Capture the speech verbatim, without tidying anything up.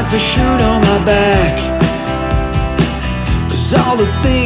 the shirt on my back, 'cause all the things